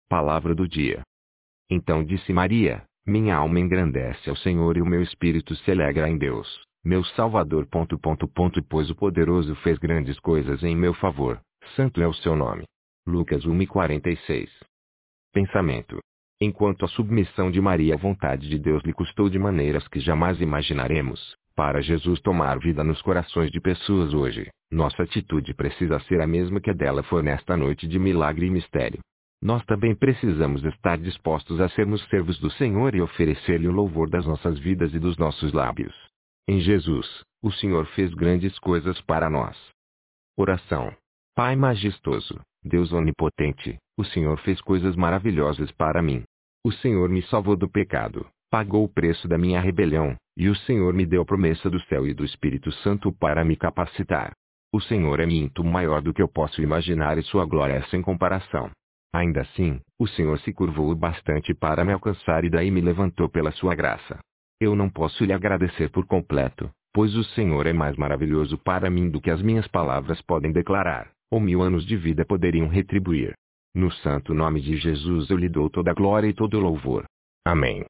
Palavra do dia. Então disse Maria: minha alma engrandece ao Senhor e o meu espírito se alegra em Deus, meu Salvador. Pois o Poderoso fez grandes coisas em meu favor, santo é o seu nome. Lucas 1:46. Pensamento. Enquanto a submissão de Maria à vontade de Deus lhe custou de maneiras que jamais imaginaremos, para Jesus tomar vida nos corações de pessoas hoje, nossa atitude precisa ser a mesma que a dela foi nesta noite de milagre e mistério. Nós também precisamos estar dispostos a sermos servos do Senhor e oferecer-lhe o louvor das nossas vidas e dos nossos lábios. Em Jesus, o Senhor fez grandes coisas para nós. Oração. Pai majestoso, Deus onipotente, o Senhor fez coisas maravilhosas para mim. O Senhor me salvou do pecado, pagou o preço da minha rebelião, e o Senhor me deu a promessa do céu e do Espírito Santo para me capacitar. O Senhor é muito maior do que eu posso imaginar e sua glória é sem comparação. Ainda assim, o Senhor se curvou o bastante para me alcançar e daí me levantou pela sua graça. Eu não posso lhe agradecer por completo, pois o Senhor é mais maravilhoso para mim do que as minhas palavras podem declarar, ou 1000 anos de vida poderiam retribuir. No santo nome de Jesus eu lhe dou toda a glória e todo o louvor. Amém.